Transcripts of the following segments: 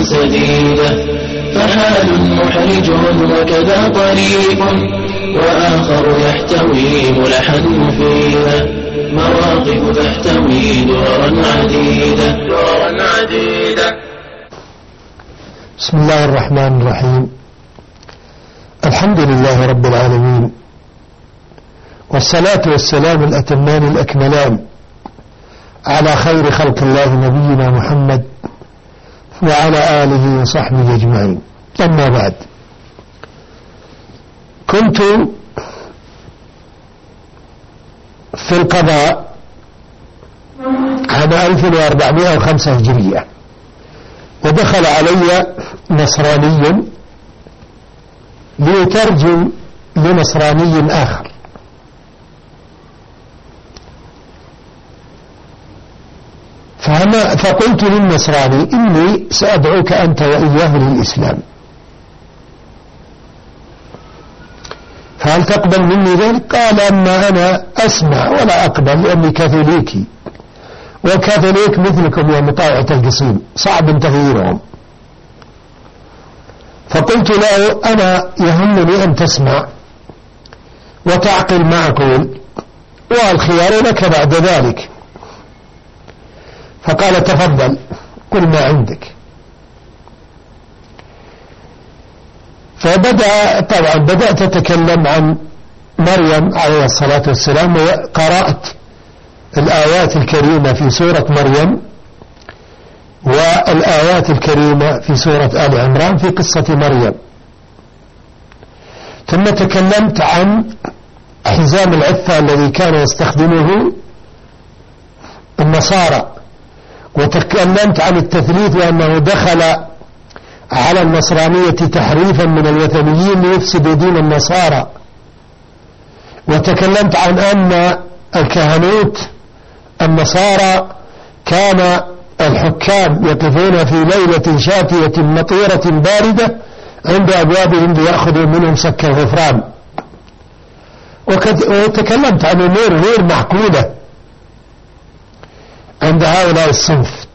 سديدا، فحال محرج وكذا طريق، وآخر يحتوي ملحا مفيدا، مواقف تحتوي دررا عديدا. بسم الله الرحمن الرحيم. الحمد لله رب العالمين، والصلاة والسلام الأتمان الأكملان على خير خلق الله نبينا محمد وعلى آله وصحبه أجمعين. أما بعد، كنت في القضاء عام 1405 هجرية، ودخل علي نصراني ليترجم لنصراني آخر، فقلت للنصراني: إني سأدعوك أنت وإياه للإسلام، فهل تقبل مني ذلك؟ قال: أما أنا أسمع ولا أقبل، لأني كاثوليكي، والكاثوليك مثلكم يا مطاوعة القصيم، صعب تغييرهم. فقلت له: أنا يهمني أن تسمع وتعقل ما أقول، والخيار لك بعد ذلك. فقال: تفضل، قل ما عندك. بدأت أتكلم عن مريم عليه الصلاة والسلام، وقرأت الآيات الكريمة في سورة مريم والآيات الكريمة في سورة آل عمران في قصة مريم. ثم تكلمت عن حزام العفة الذي كان يستخدمه النصارى، وتكلمت عن التثليث وأنه دخل على النصرانية تحريفا من الوثنيين ليفسدوا دين النصارى، وتكلمت عن أن الكهنوت النصارى كان الحكام يقفون في ليلة شاتية مطيرة باردة عند أبوابهم ليأخذوا منهم سك الغفران، وتكلمت عن أمور غير معقولة عند هؤلاء الصنف.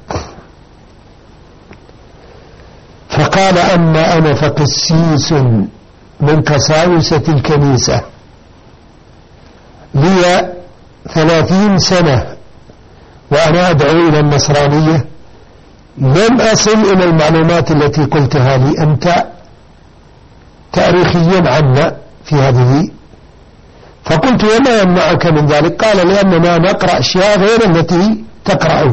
فقال: أما أنا فقسيس من قساوسة الكنيسة، لي 30 سنة وأنا أدعو إلى النصرانية، لم أصل إلى المعلومات التي قلتها لي أنت تاريخيا عنا في هذه. فقلت: وما يمنعك من ذلك؟ قال: لأننا نقرأ أشياء غير التي تقرأ.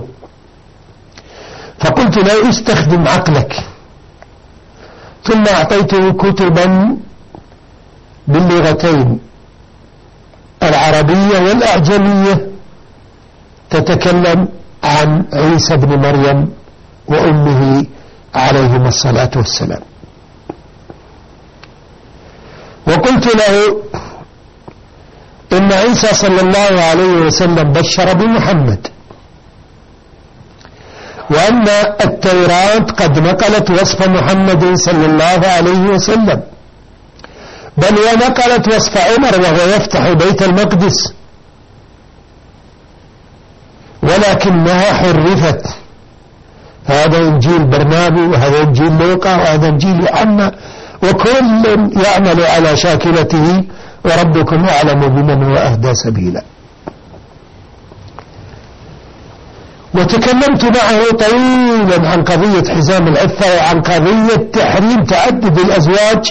فقلت: لا استخدم عقلك. ثم أعطيته كتبا باللغتين العربية والأعجمية تتكلم عن عيسى بن مريم وأمه عليهما الصلاة والسلام. وقلت له: إن عيسى صلى الله عليه وسلم بشر بمحمد، وأن التوراة قد نقلت وصف محمد صلى الله عليه وسلم، بل ونقلت وصف عمر وهو يفتح بيت المقدس، ولكنها حرفت. هذا إنجيل برنابي، وهذا إنجيل لوقا، وهذا إنجيل يوحنا، وكل يعمل على شاكلته، وربكم أعلم بمن هو أهدى سبيلا. وتكلمت معه طويلا عن قضية حزام العفة، وعن قضية تحريم تعدد الأزواج،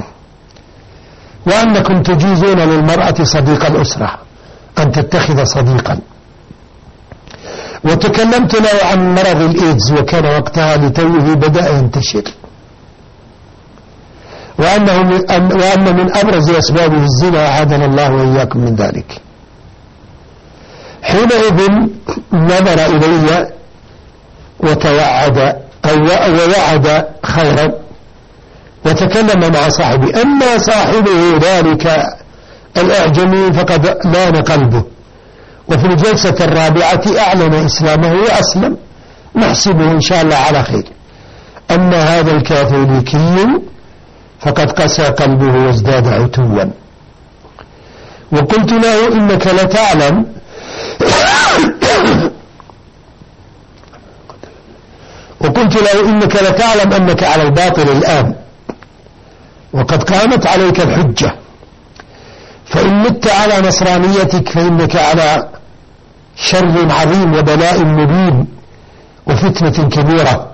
وأنكم تجيزون للمرأة صديق الأسرة أن تتخذ صديقا. وتكلمت له عن مرض الإيدز، وكان وقتها لتوه بدأ ينتشر، وأن من أبرز أسبابه الزنا، أعاذنا الله وإياكم من ذلك. حينئذ نظر إلي وتوعد ووعد خيرا، وتكلم مع صاحبي. أما صاحبه ذلك الأعجمي فقد لان قلبه، وفي الجلسة الرابعة أعلن إسلامه وأسلم، نحسبه إن شاء الله على خير. أما هذا الكاثوليكي فقد قسى قلبه وازداد عتوا. وقلت له: إنك لتعلم وقلت له إنك لتعلم أنك على الباطل الآن وقد قامت عليك الحجة، فإن مت على نصرانيتك فإنك على شر عظيم وبلاء مبين وفتنة كبيرة،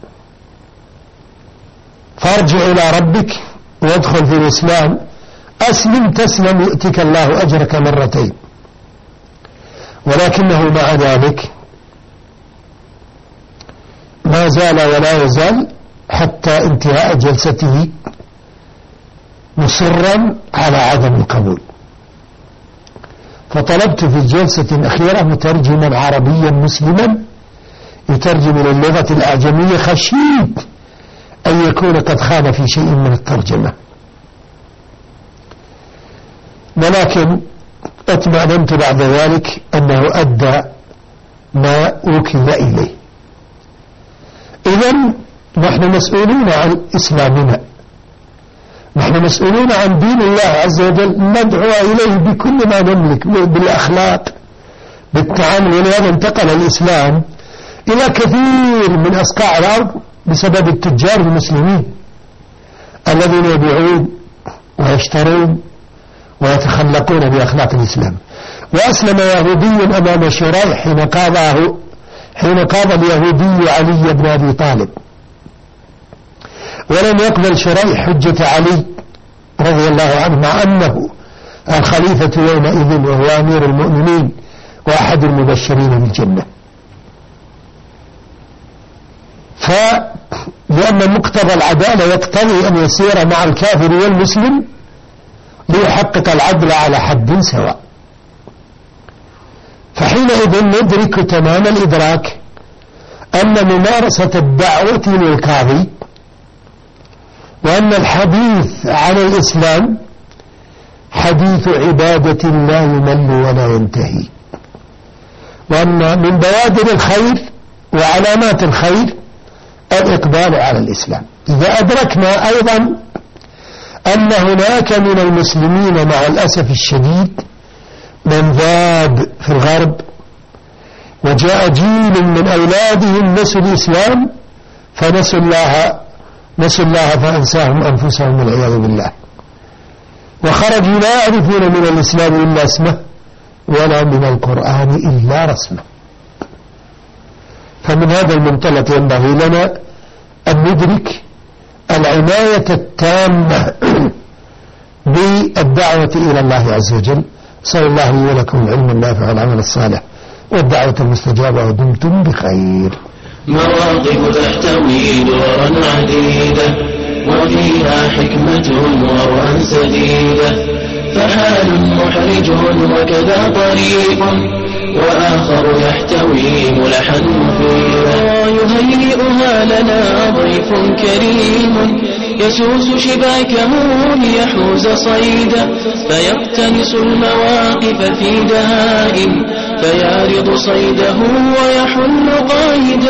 فارجع إلى ربك وادخل في الإسلام، أسلم تسلم يؤتك الله أجرك مرتين. ولكنه مع ذلك ما زال ولا يزال حتى انتهاء جلسته مصرا على عدم القبول. فطلبت في الجلسة الأخيرة مترجما عربيا مسلما يترجم للغة الأعجمية، خشيت أن يكون قد خان في شيء من الترجمة، ولكن اطمأننت بعد ذلك أنه أدى ما وكل إليه. إذن نحن مسؤولون عن إسلامنا، نحن مسؤولون عن دين الله عز وجل، ندعو إليه بكل ما نملك، بالأخلاق، بالتعامل. ولهذا انتقل الإسلام إلى كثير من أصقاع الأرض بسبب التجار المسلمين الذين يبيعون ويشترون ويتخلقون بأخلاق الإسلام. وأسلم يهودي أمام شريح حين قاض اليهودي علي بن أبي طالب، ولم يقبل شريح حجة علي رضي الله عنه مع أنه الخليفة يومئذ وهو أمير المؤمنين وأحد المبشرين بالجنة. لأن مقتضى العدالة يقتضي أن يسير مع الكافر والمسلم ليحقق العدل على حد سواء. فحينئذ ندرك تمام الإدراك أن ممارسة الدعوة للقاضي وأن الحديث عن الإسلام حديث عبادة لا يمل ولا ينتهي، وأن من بوادر الخير وعلامات الخير الإقبال على الإسلام. إذا أدركنا أيضا أن هناك من المسلمين مع الأسف الشديد من ذاب في الغرب وجاء جيل من أولادهم نسوا الإسلام فنسوا الله فأنساهم أنفسهم والعياذ بالله، وخرجوا لا يعرفون من الإسلام إلا اسمه ولا من القرآن إلا رسمه. فمن هذا المنطلق ينبغي لنا أن ندرك العناية التامة بالدعوة إلى الله عز وجل. صلى الله لي ولكم العلم النافع والعمل الصالح والدعوة المستجابة ودمتم بخير. مواقف تحتوي دورا عديدة وفيها حكمة ورؤى سديدة، فحال محرج وكذا طريق وآخر يحتوي ملحا مفيدا، يهيئها لنا ضيف كريم يسوس شباكه ليحوز صيدا، فيقتنس المواقف في دهائم فيعرض صيده ويحل قائدا.